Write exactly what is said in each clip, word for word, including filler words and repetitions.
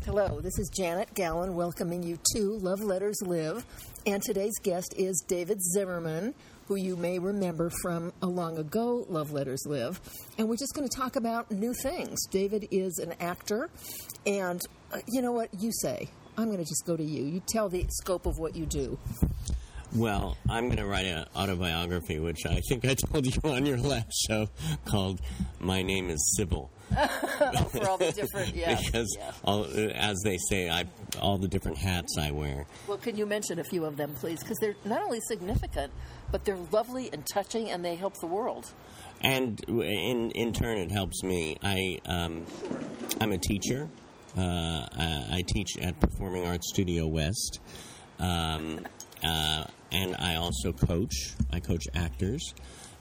Hello, this is Janet Gallen welcoming you to Love Letters Live, and today's guest is David Zimmerman, who you may remember from a long ago Love Letters Live, and we're just going to talk about new things. David is an actor, and uh, you know what you say? I'm going to just go to you. You tell the scope of what you do. Well, I'm going to write an autobiography, which I think I told you on your last show, called My Name is Sybil. For all the different, yeah. Because, yeah. All, as they say, I, all the different hats I wear. Well, can you mention a few of them, please? Because they're not only significant, but they're lovely and touching, and they help the world. And in in turn, it helps me. I, um, I'm a teacher. Uh, I, I teach at Performing Arts Studio West. Um, uh, and I also coach. I coach actors.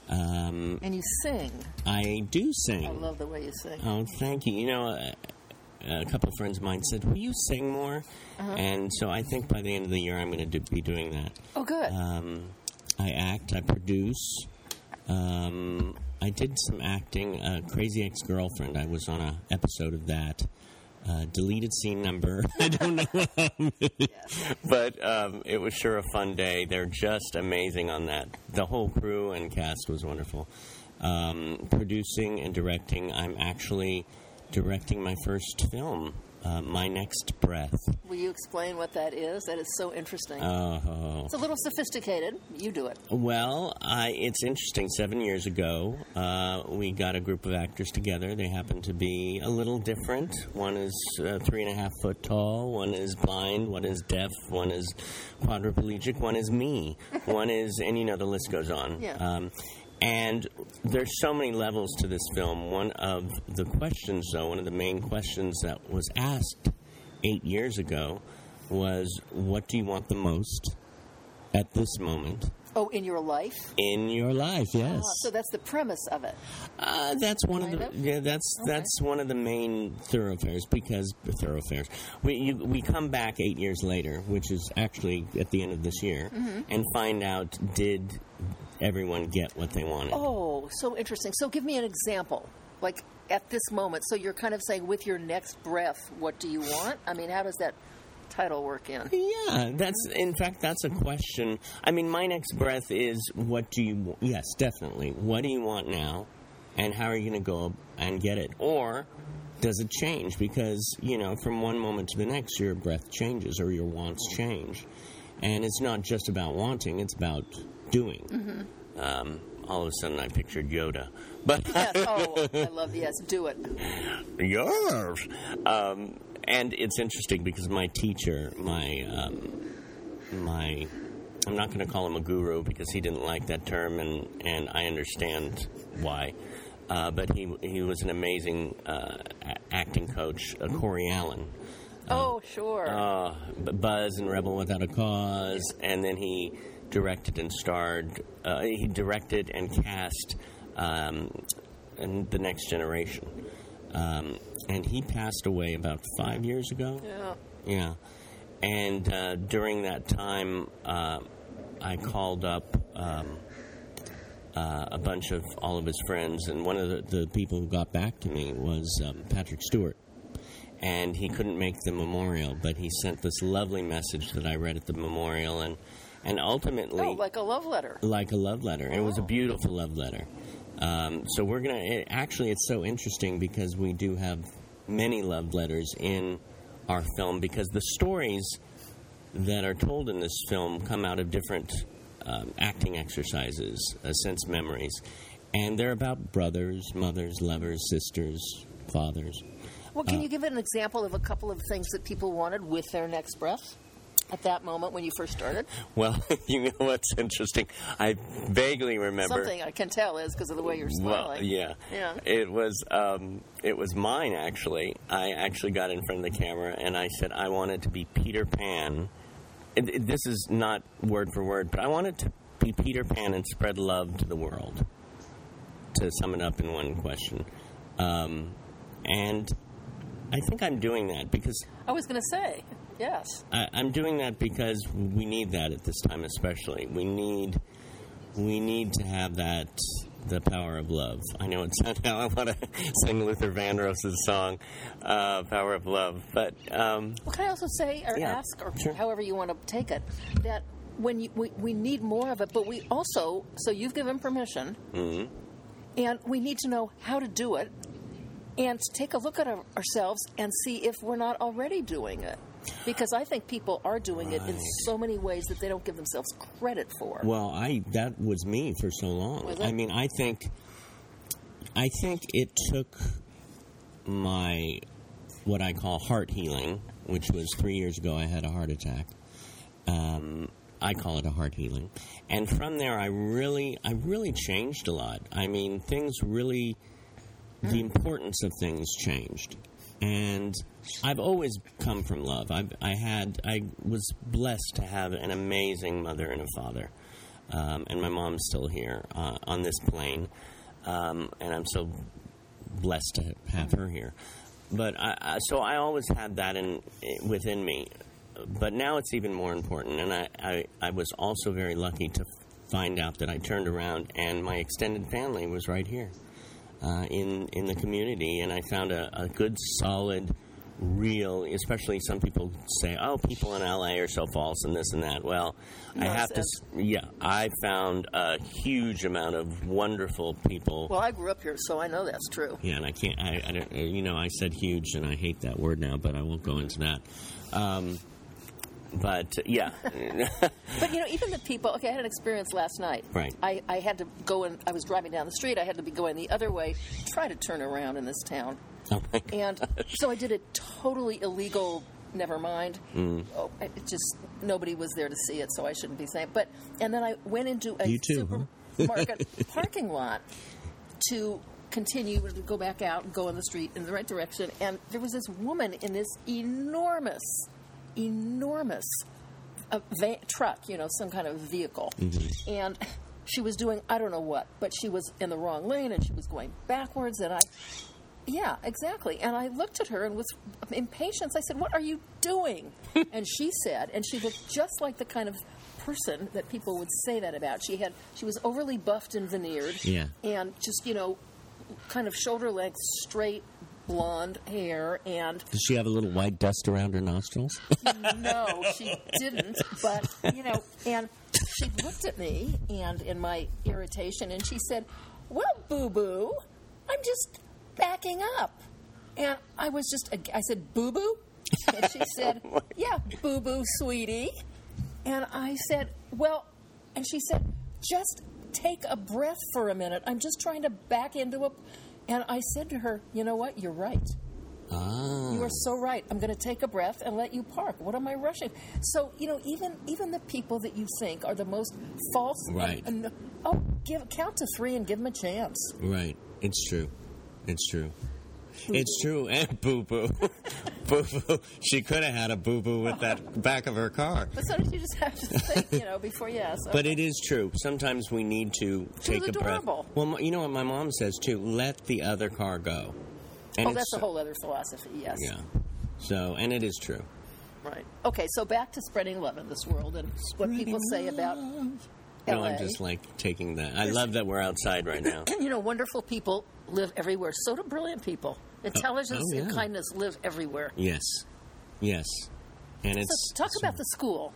Um, and you sing. I do sing. I love the way you sing. Oh, thank you. You know, a, a couple of friends of mine said, will you sing more? Uh-huh. And so I think by the end of the year I'm going to do, be doing that. Oh, good. Um, I act. I produce. Um, I did some acting. Uh, Crazy Ex-Girlfriend. I was on an episode of that. Uh, deleted scene number. I don't know. Yes. But um, it was sure a fun day. They're just amazing on that. The whole crew and cast was wonderful. Um, producing and directing. I'm actually directing my first film, uh, My Next Breath. Will you explain what that is? That is so interesting. Oh. It's a little sophisticated. You do it. Well, I, it's interesting. Seven years ago, uh, we got a group of actors together. They happen to be a little different. One is uh, three and a half foot tall. One is blind. One is deaf. One is quadriplegic. One is me. One is, and you know, the list goes on. Yeah. Um, and there's so many levels to this film. One of the questions, though, one of the main questions that was asked eight years ago was, what do you want the most at this moment? Oh, in your life? In your life, yes. Oh, so that's the premise of it. Uh, that's one kind of the of? yeah. That's Okay. that's one of the main thoroughfares because thoroughfares. We you, we come back eight years later, which is actually at the end of this year, mm-hmm. and find out did everyone get what they wanted. Oh, so interesting. So give me an example, like at this moment. So you're kind of saying, with your next breath, what do you want? I mean, how does that title work in? Yeah, that's in fact that's a question. I mean, my next breath is what do you? Yes, definitely. What do you want now, and how are you going to go and get it? Or does it change? Because you know, from one moment to the next, your breath changes or your wants change, and it's not just about wanting; it's about doing. Mm-hmm. Um, all of a sudden, I pictured Yoda, but Yes. Oh, I love yes. Do it. yes. Um, And it's interesting because my teacher, my, um, my, I'm not going to call him a guru because he didn't like that term, and, and I understand why. Uh, but he he was an amazing uh, a- acting coach, uh, Corey Allen. Oh, sure. Uh, Buzz and Rebel Without a Cause, and then he directed and starred. Uh, he directed and cast um, in The Next Generation. Um, and he passed away about five years ago. Yeah. Yeah. And uh, during that time, uh, I called up um, uh, a bunch of all of his friends, and one of the, the people who got back to me was um, Patrick Stewart. And he couldn't make the memorial, but he sent this lovely message that I read at the memorial, and, and ultimately... Oh, like a love letter. Like a love letter. Oh. It was a beautiful love letter. Um, so we're going to... It, actually, it's so interesting because we do have many love letters in our film, because the stories that are told in this film come out of different um, acting exercises, uh, sense memories. And they're about brothers, mothers, lovers, sisters, fathers. Well, can Uh, you give an example of a couple of things that people wanted with their next breath at that moment when you first started? Well, you know what's interesting? I vaguely remember... Something I can tell is because of the way you're smiling. Well, yeah. Yeah. It was, um, it was mine, actually. I actually got in front of the camera, and I said I wanted to be Peter Pan. It, it, this is not word for word, but I wanted to be Peter Pan and spread love to the world, to sum it up in one question. Um, and I think I'm doing that because... I was going to say, yes. I, I'm doing that because we need that at this time, especially. We need, we need to have that The Power of Love. I know it's not how I want to sing Luther Vandross's song, uh, Power of Love. But um, well, can I also say or yeah, ask, or sure. however you want to take it, that when you, we, we need more of it, but we also, so you've given permission, mm-hmm. and we need to know how to do it, and to take a look at our, ourselves and see if we're not already doing it. Because I think people are doing right. it in so many ways that they don't give themselves credit for. Well, I that was me for so long. Was it? I mean, I think, I think it took my, what I call heart healing, which was three years ago I had a heart attack. Um, I call it a heart healing. And from there, I really, I really changed a lot. I mean, things really, mm. the importance of things changed. And I've always come from love. I've, I had, I was blessed to have an amazing mother and a father, um, and my mom's still here uh, on this plane, um, and I'm so blessed to have her here. But I, I, so I always had that in within me. But now it's even more important, and I, I, I was also very lucky to find out that I turned around and my extended family was right here. Uh, in in the community, and I found a, a good, solid, real, especially some people say, oh, people in L A are so false and this and that. Well, no, I have to, yeah, I found a huge amount of wonderful people. Well, I grew up here, so I know that's true. Yeah, and I can't, I, I don't, you know, I said huge, and I hate that word now, but I won't go into that. Um, But, yeah. But, you know, even the people... Okay, I had an experience last night. Right. I, I had to go in... I was driving down the street. I had to be going the other way, try to turn around in this town. Oh, my gosh. And so I did a totally illegal... Never mind. Mm. Oh, it just... Nobody was there to see it, so I shouldn't be saying... But... And then I went into a you too, supermarket huh? parking lot to continue to go back out and go in the street in the right direction. And there was this woman in this enormous... enormous uh, van, truck, you know, some kind of vehicle. Mm-hmm. And she was doing, I don't know what, but she was in the wrong lane and she was going backwards. And I, yeah, exactly. And I looked at her and with impatience, I said, what are you doing? And she said, and she looked just like the kind of person that people would say that about. She had, she was overly buffed and veneered. Yeah. And just, you know, kind of shoulder length, straight, blonde hair. And did she have a little white dust around her nostrils? No, she didn't. But, you know, and she looked at me and in my irritation, and she said, well, boo-boo, I'm just backing up. And I was just, I said, boo-boo? And she said, yeah, boo-boo, sweetie. And I said, well, and she said, just take a breath for a minute. I'm just trying to back into a... And I said to her, you know what? You're right. Ah. You are so right. I'm going to take a breath and let you park. What am I rushing? So, you know, even even the people that you think are the most false... Right. And, and, oh, give, count to three and give them a chance. Right. It's true. It's true. It's true, and boo-boo. Boo-boo. She could have had a boo-boo with that back of her car. But sometimes you just have to think, you know, before you ask. But it is true. Sometimes we need to She take was a adorable. breath. Well, you know what my mom says, too? Let the other car go. And oh, that's a whole other philosophy, yes. Yeah. So, and it is true. Right. Okay, so back to spreading love in this world and what Spreading people say about No, L A. I'm just, like, taking that. I love that we're outside right now. You know, wonderful people live everywhere. So do brilliant people. Intelligence oh, yeah. and kindness live everywhere. Yes. Yes. And it's... So talk about the school.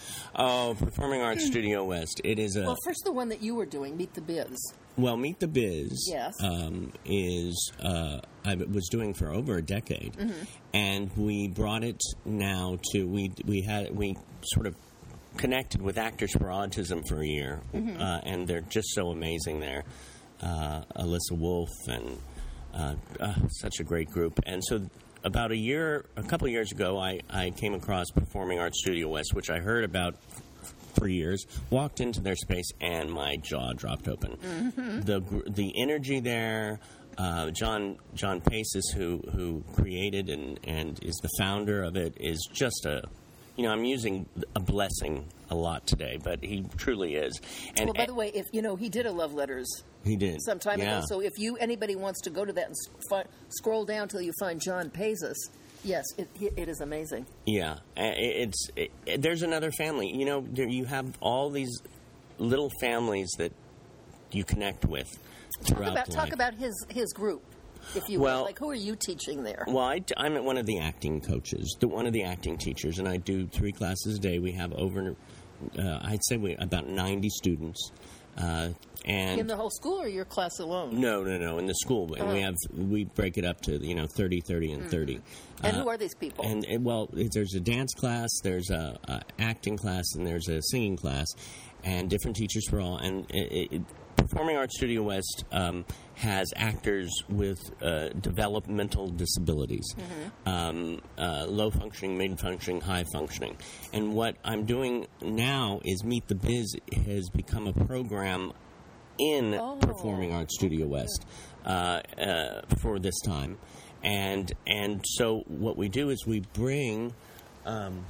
Oh, Performing Arts Studio West. It is a... Well, first the one that you were doing, Meet the Biz. Well, Meet the Biz yes. um, is... Uh, I was doing for over a decade. Mm-hmm. And we brought it now to... We, we had... We sort of connected with Actors for Autism for a year. Mm-hmm. Uh, and they're just so amazing there. Uh, Alyssa Wolf and... Uh, uh, such a great group. And so about a year, a couple of years ago, I, I came across Performing Arts Studio West, which I heard about for years, walked into their space, and my jaw dropped open. Mm-hmm. The the energy there, uh, John John Paces, who, who created and, and is the founder of it, is just a... You know, I'm using a blessing a lot today, but he truly is. And, well, by the way, if you know, he did a love letters. He did some time yeah. ago. So if you anybody wants to go to that and fi- scroll down till you find John Paces, yes, it, it is amazing. Yeah, it's it, it, there's another family. You know, there, you have all these little families that you connect with throughout Talk about, life. talk about his, his group, if you Well- will. Like, who are you teaching there? Well, I, am one of the acting coaches, the, one of the acting teachers, and I do three classes a day. We have over, uh, I'd say we about ninety students. Uh, and In the whole school or your class alone? No, no, no, in the school. And we have, we break it up to, you know, thirty, thirty, and thirty. And Uh, who are these people? And, uh, well, there's a dance class, there's a, a acting class, and there's a singing class, and different teachers for all. And it, it, Performing Arts Studio West um, has actors with uh, developmental disabilities, Mm-hmm. um, uh, low functioning, mid functioning, high functioning. And what I'm doing now is Meet the Biz has become a program in Oh. Performing Arts Studio West uh, uh, for this time. And and so what we do is we bring. Um,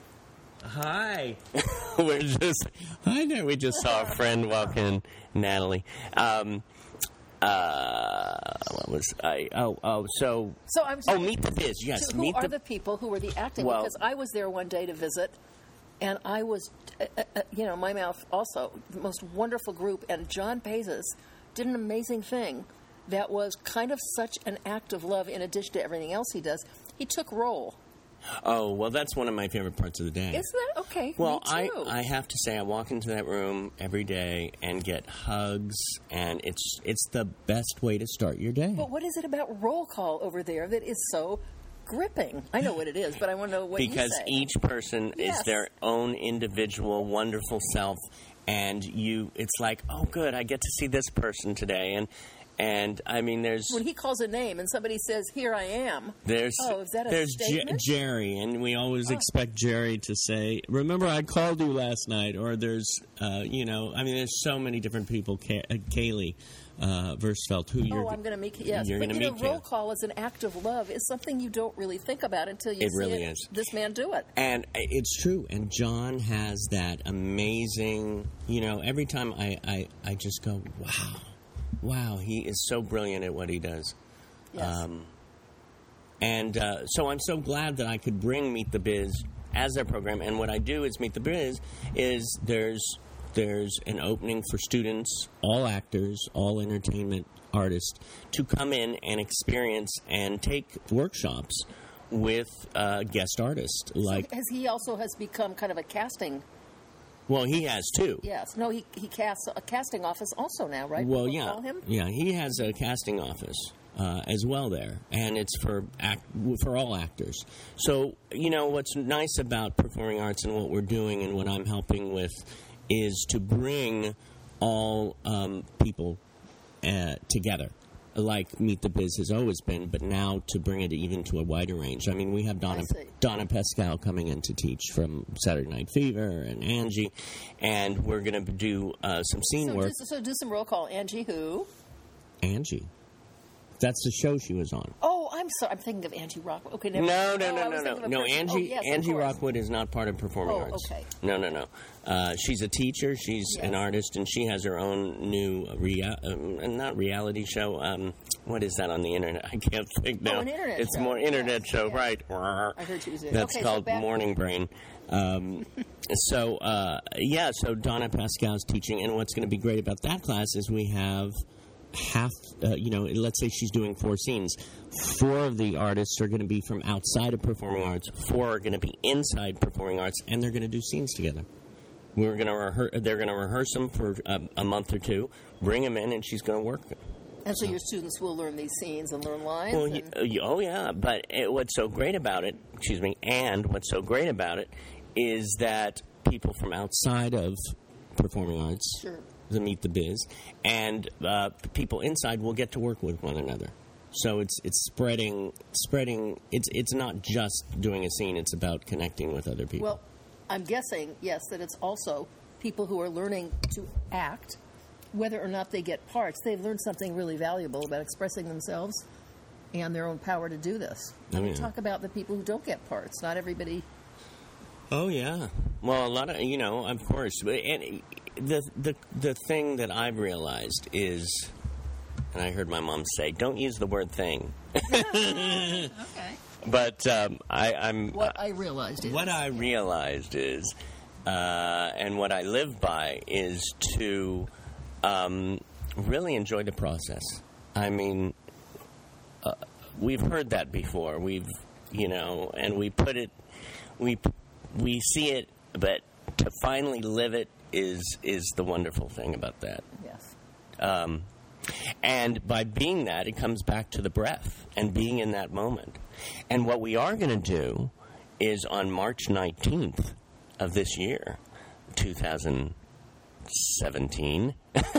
hi, we're just hi there. We just saw a friend walk in, Natalie. Um, uh, what was I? Oh, oh, so So I'm oh, Meet the Biz. Yes, So who Meet are the. the people who were the acting? Well- Because I was there one day to visit, and I was, uh, uh, you know, my mouth also, the most wonderful group, and John Pazis did an amazing thing that was kind of such an act of love in addition to everything else he does. He took role. Oh, well, that's one of my favorite parts of the day. Is that okay? Well, Me I, too. I have to say I walk into that room every day and get hugs, and it's it's the best way to start your day. But what is it about roll call over there that is so gripping? I know what it is, but I want to know what Because you say. each person Yes. is their own individual, wonderful self, and you, it's like, oh, good, I get to see this person today, and and I mean, there's When he calls a name and somebody says, "Here I am," there's Oh, is that a there's J- statement? Oh. Jerry, and we always expect Jerry to say, "Remember, I called you last night," or there's, uh, you know, I mean, there's so many different people. Kay- uh, Kaylee uh, Versfeld, who you're Oh, I'm going to meet. Yes, you're but gonna you know, meet roll Jan. call as an act of love is something you don't really think about until you It see really it, is. this man do it. And it's true. And John has that amazing, you know, every time I, I, I just go, wow, wow, he is so brilliant at what he does. Yes. Um, and uh, so I'm so glad that I could bring Meet the Biz as their program. And what I do is Meet the Biz is there's there's an opening for students, all actors, all entertainment artists, to come in and experience and take workshops with uh, guest artists. Like, As he also has become kind of a casting. well, he has too. Yes. No, he he casts a casting office also now, right? Well, People yeah, Call him? yeah, he has a casting office uh, as well there, and it's for act for all actors. So, you know, what's nice about Performing Arts and what we're doing and what I'm helping with is to bring all um, people uh, together, like Meet the Biz has always been, but now to bring it even to a wider range. I mean, we have Donna I see. Donna Pascal coming in to teach from Saturday Night Fever, and Angie, and we're going to do uh, some scene So work. do, so do some roll call. Angie who? Angie. That's the show she was on. Oh, I'm sorry. I'm thinking of Angie Rockwood. Okay, never No, mind. no, Oh, I no, was no, thinking no. of a No, person. Angie Oh, yes, of Angie course. Rockwood is not part of Performing Oh, Arts. okay. No, no, no. Uh, she's a teacher. She's Yeah. an artist, and she has her own new rea- um, not reality show. Um, what is that on the internet? I can't think now. Oh, an internet it's show. more internet Yes, show, yeah. right? I heard she was in. That's Okay, so called back- Morning Brain. Um, so uh, yeah, so Donna Pascal's teaching, and what's going to be great about that class is we have half. Uh, you know, let's say she's doing four scenes. Four of the artists are going to be from outside of Performing Arts. Four are going to be inside Performing Arts, and they're going to do scenes together. We're going to rehearse. They're going to rehearse them for a, a month or two. Bring them in, and she's going to work them. And so your students will learn these scenes and learn lines. Well, and- y- uh, y- oh yeah, but it, what's so great about it, excuse me, and what's so great about it is that people from outside of Performing Arts, Sure. the Meet the Biz, and uh, people inside will get to work with one another. So it's it's spreading spreading. It's it's not just doing a scene. It's about connecting with other people. Well, I'm guessing, yes, that it's also people who are learning to act, whether or not they get parts. They've learned something really valuable about expressing themselves and their own power to do this. Oh, yeah. Talk about the people who don't get parts. Not everybody. Oh yeah. Well, a lot of you know, of course. But- And the the the thing that I've realized is, and I heard my mom say, "Don't use the word thing." Okay. But um, I, I'm What I realized is. what I realized is, uh, and what I live by is to um, really enjoyed the process. I mean, uh, we've heard that before. We've, you know, and we put it, we we see it, but to finally live it is is the wonderful thing about that. Yes. Um, and by being that, it comes back to the breath and being in that moment. And what we are going to do is on March nineteenth of this year, two thousand seventeen,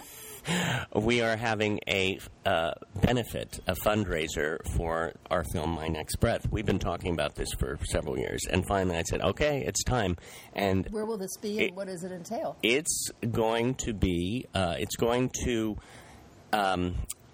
we are having a uh, benefit, a fundraiser for our film My Next Breath. We've been talking about this for several years, and finally I said, okay, it's time. And where will this be, and it, what does it entail? It's going to be, uh, it's going to um,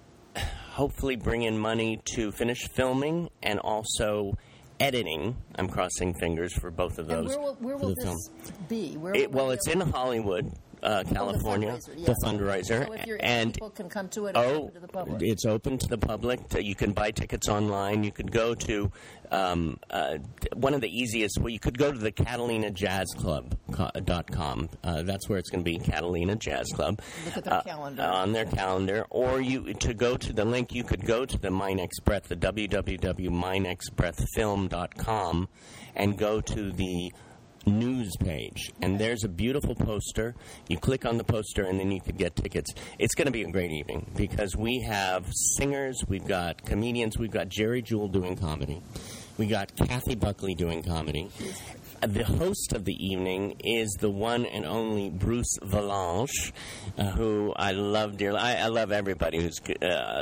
hopefully bring in money to finish filming and also editing. I'm crossing fingers for both of those. And where will, where will this film be? Where it, will well, it's in Hollywood, uh, California. Oh, the fundraiser. The Yes. fundraiser. So if you're, and people can come to it, oh, it's open to the public. It's open to the public. You can buy tickets online. You could go to um, uh, one of the easiest. Well, you could go to the Catalina Jazz Club dot com. Uh, that's where it's going to be, Catalina Jazz Club. Look at their uh, calendar. On their calendar, or you to go to the link. You could go to the My Next Breath, the w w w dot my next breath film dot com, and go to the news page, and there's a beautiful poster. You click on the poster and then you could get tickets. It's going to be a great evening because we have singers, we've got comedians, we've got Jerry Jewell doing comedy, we got Kathy Buckley doing comedy. The host of the evening is the one and only Bruce Valanche, uh, who I love dearly. I, I love everybody who's uh,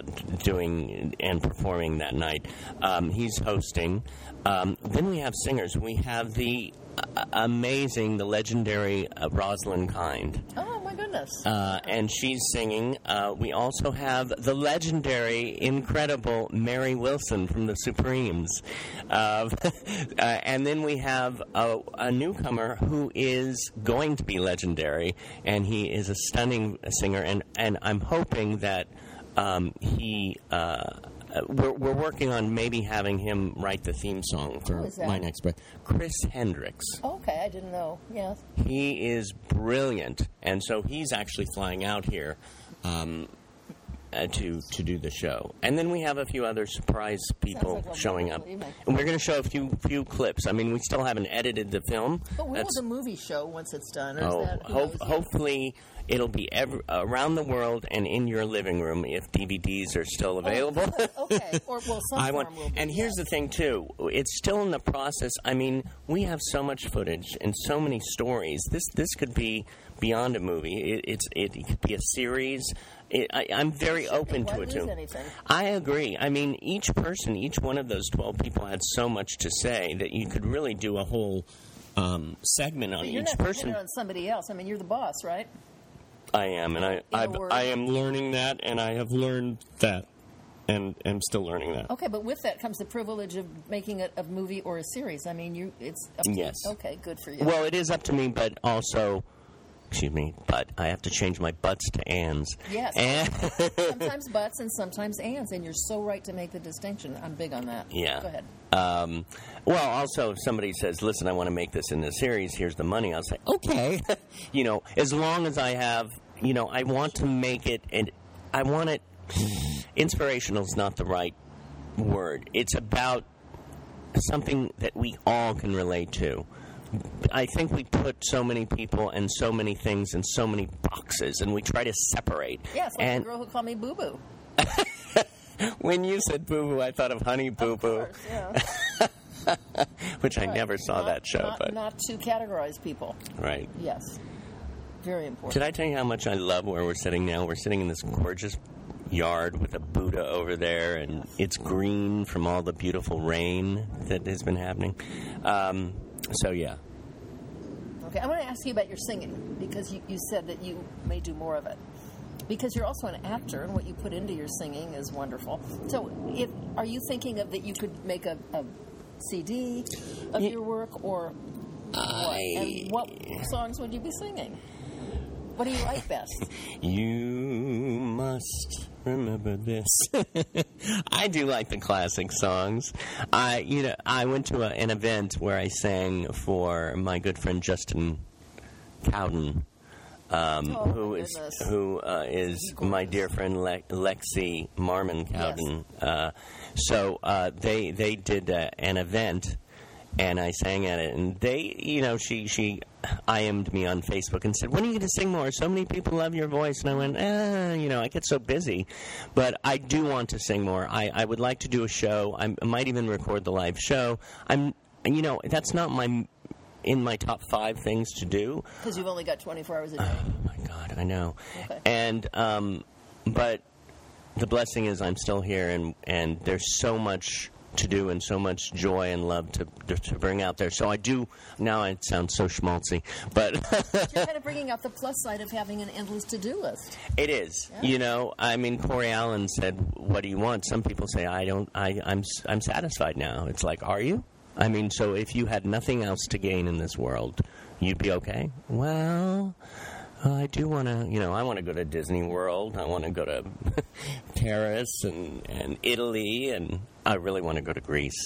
doing and performing that night. Um, he's hosting. Um, then we have singers. We have the uh, amazing, the legendary uh, Rosalind Kind. Oh, my goodness. Uh, and she's singing. Uh, we also have the legendary, incredible Mary Wilson from the Supremes. Uh, uh, and then we have a, a newcomer who is going to be legendary, and he is a stunning singer. And, and I'm hoping that um, he... Uh, Uh, we're, we're working on maybe having him write the theme song for My Next Breath. Chris Hendricks. Okay, I didn't know. Yeah. He is brilliant, and so he's actually flying out here um, uh, to to do the show. And then we have a few other surprise people like showing up, evening. and we're going to show a few few clips. I mean, we still haven't edited the film. But when That's, will the movie show once it's done? Or oh, is that, who hope, knows? hopefully. It'll be every, around the world and in your living room if D V Ds are still available. Oh, okay. Or, well, some I form want, will be, and here's yes. the thing, too. It's still in the process. I mean, we have so much footage and so many stories. This this could be beyond a movie. It, it's, it, it could be a series. It, I, I'm very open Why to it, lose too. anything? I agree. I mean, each person, each one of those twelve people had so much to say that you could really do a whole um, segment on But you're each not person. dependent on somebody else. I mean, you're the boss, right? I am, and I I, word. I am learning that, and I have learned that, and am still learning that. Okay, but with that comes the privilege of making it a movie or a series. I mean, you it's up to Yes. You. Okay, good for you. Well, it is up to me, but also, excuse me, but I have to change my butts to ands. Yes. And Sometimes butts and sometimes ands, and you're so right to make the distinction. I'm big on that. Yeah. Go ahead. Um, well, also, if somebody says, listen, I want to make this in a series, here's the money, I'll say, okay. You know, as long as I have, you know, I want to make it, and I want it, inspirational is not the right word. It's about something that we all can relate to. I think we put so many people and so many things in so many boxes, and we try to separate. Yes, like and the girl who called me Boo Boo. when you said Boo Boo, I thought of Honey Boo Boo. Of course, yeah. Which I Right. never saw Not- that show, not, but not to categorize people. right. Yes, very important. Did I tell you how much I love where we're sitting now? We're sitting in this gorgeous yard with a Buddha over there, and it's green from all the beautiful rain that has been happening. Um, so yeah, Okay, I want to ask you about your singing because you, you said that you may do more of it. Because you're also an actor, and what you put into your singing is wonderful. So, if are you thinking of that you could make a, a C D of Ye- your work, or what? I- And what songs would you be singing? What do you like best? you must remember this. I do like the classic songs. I, you know, I went to a, an event where I sang for my good friend Justin Cowden. um, Oh, who my is goodness. who uh, is my dear friend Le- Lexi Marmon Cowden. Uh, so uh, they they did uh, an event, and I sang at it. And they, you know, she she I M'd me on Facebook and said, "When are you going to sing more? So many people love your voice." And I went, "Ah, you know, I get so busy, but I do want to sing more. I, I would like to do a show. I'm, I might even record the live show. I'm, you know, that's not my." in my top five things to do. Because you've only got twenty-four hours a day. Oh, my God, I know. Okay. And, um, but the blessing is I'm still here, and, and there's so much to do and so much joy and love to to bring out there. So I do, now it sounds so schmaltzy, but... You're kind of bringing out the plus side of having an endless to-do list. It is. Yeah. You know, I mean, Corey Allen said, "What do you want?" Some people say, I don't, I, I'm, I'm satisfied now. It's like, are you? I mean, so if you had nothing else to gain in this world, you'd be okay? Well, I do want to, you know, I want to go to Disney World. I want to go to Paris and, and Italy, and I really want to go to Greece.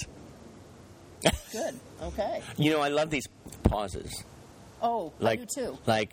Good. Okay. You know, I love these pauses. Oh, Like, I do too. like,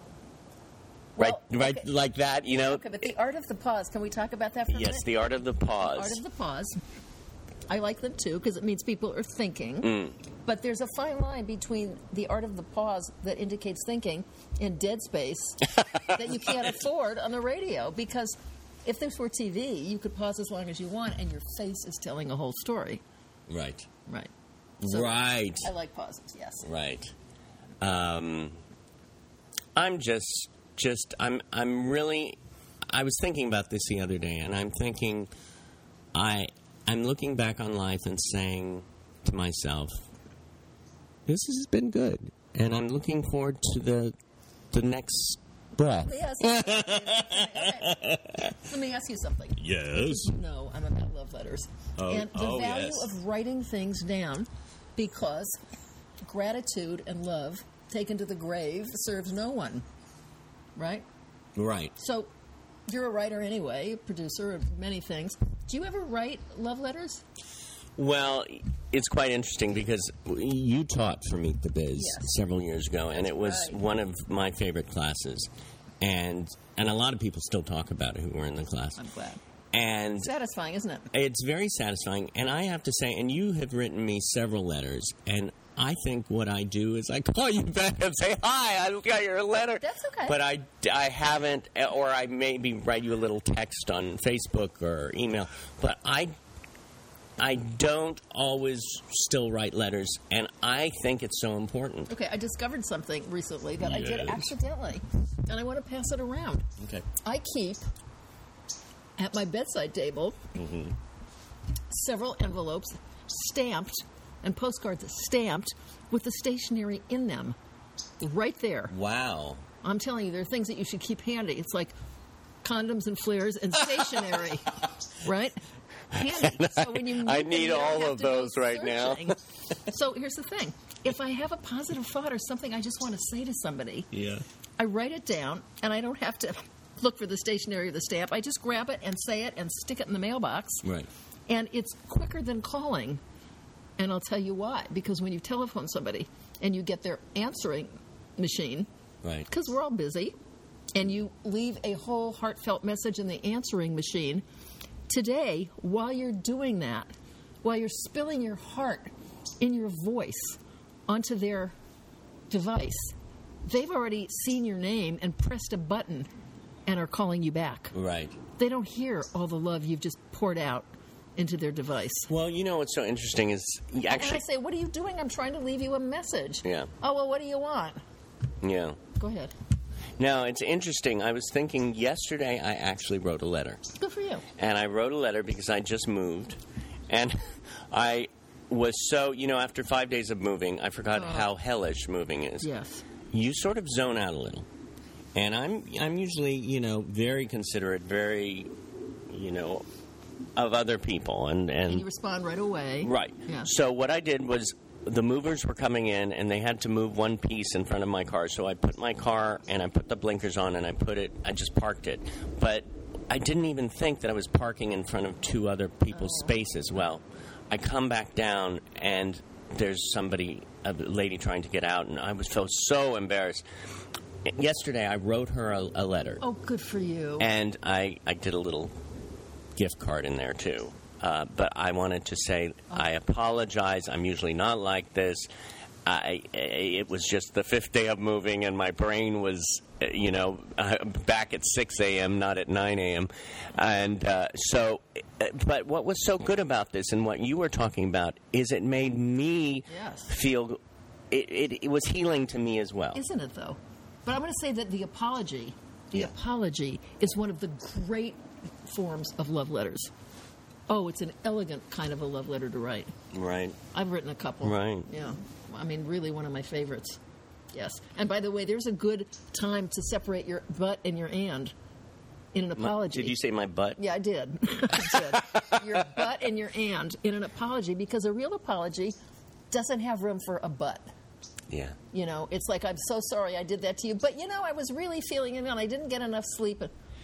Well, right, right, okay. like that, you know? Okay, but the art of the pause, can we talk about that for a Yes, minute? the art of the pause. Art of the pause. I like them too because it means people are thinking. Mm. But there's a fine line between the art of the pause that indicates thinking and dead space that you can't afford on the radio. Because if this were T V, you could pause as long as you want and your face is telling a whole story. Right. Right. So right. I like pauses, yes. Right. Um, I'm just, just, I'm, I'm really, I was thinking about this the other day, and I'm thinking, I, I'm looking back on life and saying to myself, this has been good, and I'm looking forward to the, the next breath. Yes. Okay. Let me ask you something. Yes. No, I'm about love letters. Oh, and the oh, value yes. of writing things down, because gratitude and love taken to the grave serves no one. Right? Right. So you're a writer anyway, a producer of many things. Do you ever write love letters? Well, it's quite interesting because you taught for Meet the Biz Yes. several years ago, and it was right. one of my favorite classes. And and a lot of people still talk about it who were in the class. I'm glad. And Satisfying, isn't it? it's very satisfying. And I have to say, and you have written me several letters, and I think what I do is I call you back and say, hi, I got your letter. That's okay. But I, I haven't, or I maybe write you a little text on Facebook or email. But I, I don't always still write letters, and I think it's so important. Okay, I discovered something recently that I did Yes. accidentally, and I want to pass it around. Okay. I keep at my bedside table Mm-hmm. several envelopes stamped and postcards stamped with the stationery in them. Right there. Wow. I'm telling you, there are things that you should keep handy. It's like condoms and flares and stationery, right? Handy. So when you I them, need you don't all have of to go those right now. searching. So here's the thing. If I have a positive thought or something I just want to say to somebody, Yeah. I write it down, and I don't have to look for the stationery or the stamp. I just grab it and say it and stick it in the mailbox. Right. And it's quicker than calling. And I'll tell you why. Because when you telephone somebody and you get their answering machine, Right. because we're all busy, and you leave a whole heartfelt message in the answering machine, today, while you're doing that, while you're spilling your heart in your voice onto their device, they've already seen your name and pressed a button and are calling you back. Right. They don't hear all the love you've just poured out into their device. Well, you know what's so interesting is And actually. I say, what are you doing? I'm trying to leave you a message. Yeah. Oh, well, what do you want? Yeah. Go ahead. Now, it's interesting. I was thinking yesterday I actually wrote a letter. Good for you. And I wrote a letter because I just moved. And I was so, you know, after five days of moving, I forgot Oh. how hellish moving is. Yes. You sort of zone out a little. And I'm I'm usually, you know, very considerate, very, you know, of other people. And, and, And you respond right away. right. Yeah. So what I did was the movers were coming in, and they had to move one piece in front of my car. So I put my car, and I put the blinkers on, and I put it, I just parked it. But I didn't even think that I was parking in front of two other people's Oh. spaces. Well, I come back down, and there's somebody, a lady trying to get out, and I was felt so embarrassed. yesterday I wrote her a, a letter. Oh, good for you. And I, I did a little gift card in there, too. Uh, but I wanted to say oh. I apologize. I'm usually not like this. I, it was just the fifth day of moving, and my brain was, you know, uh, back at six a.m., not at nine a.m. And uh, so, but what was so good about this and what you were talking about is it made me yes. feel, it, it, it was healing to me as well. Isn't it, though? But I'm going to say that the apology, the yeah. apology is one of the great forms of love letters. Oh, it's an elegant kind of a love letter to write. Right. I've written a couple. Right. Yeah. I mean, really one of my favorites. Yes. And by the way, there's a good time to separate your butt and your and in an apology. My, did you say my butt? Yeah, I did. I did. Your butt and your and in an apology, because a real apology doesn't have room for a but. Yeah. You know, it's like, I'm so sorry I did that to you, but, you know, I was really feeling it and I didn't get enough sleep.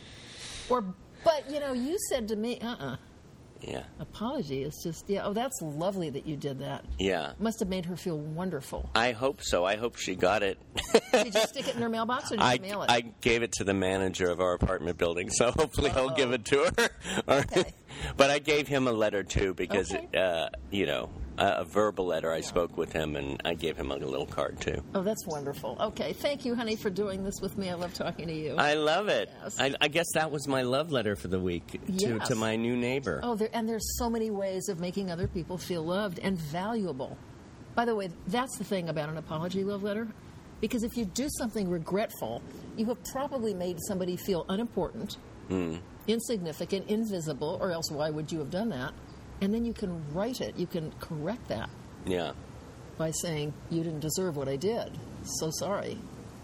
Or, but, you know, you said to me, uh-uh. Yeah. Apology is just, yeah, oh, that's lovely that you did that. Yeah. Must have made her feel wonderful. I hope so. I hope she got it. Did you stick it in her mailbox or did I, you mail it? I gave it to the manager of our apartment building, so hopefully Uh-oh. I'll give it to her. Okay. But I gave him a letter, too, because, Okay. uh, you know, a, a verbal letter. I spoke with him, and I gave him a little card, too. Oh, that's wonderful. Okay. Thank you, honey, for doing this with me. I love talking to you. I love it. Yes. I, I guess that was my love letter for the week to, Yes. to my new neighbor. Oh, there, and there's so many ways of making other people feel loved and valuable. By the way, that's the thing about an apology love letter. Because if you do something regretful, you have probably made somebody feel unimportant, Mm. insignificant, invisible, or else why would you have done that? And then you can write it. You can correct that Yeah. by saying, you didn't deserve what I did. So sorry.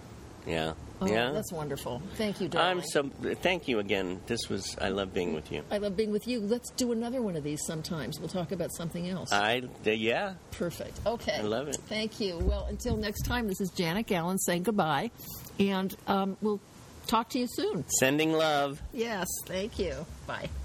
Yeah. Oh, yeah. that's wonderful. Thank you, darling. I'm so. Thank you again. This was. I love being with you. I love being with you. Let's do another one of these sometimes. We'll talk about something else. I. Uh, yeah. Perfect. Okay. I love it. Thank you. Well, until next time, this is Janet Gallen saying goodbye, and um, we'll talk to you soon. Sending love. Yes. Thank you. Bye.